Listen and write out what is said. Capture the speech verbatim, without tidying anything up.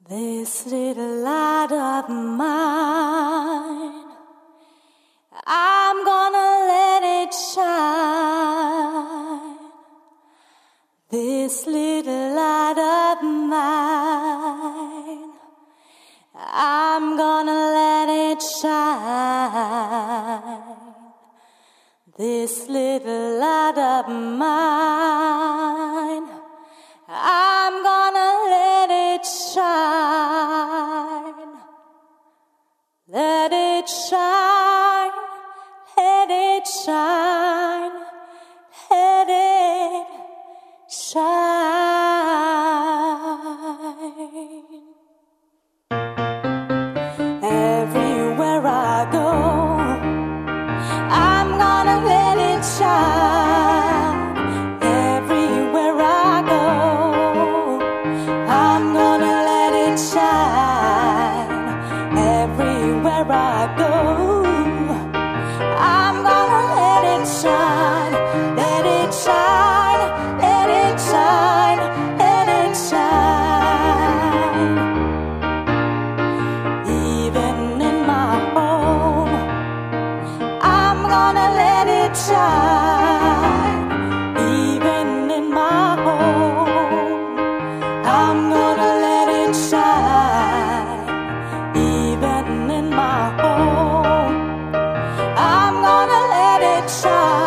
This little light of mine, I'm gonna let it shine. This little light of mine, I'm gonna let it shine. This little light of mine, I'm gonna let it shine. Let it shine, let it shine, let it shine. Everywhere I go, I'm gonna let it shine. Everywhere I go, I'm gonna let it shine. Everywhere I go, I'm gonna let it shine. Let it shine, let it shine, let it shine. Even in my home, I'm gonna let it shine. Even in my home, I'm gonna let it shine. Even in my home, I'm gonna let it shine.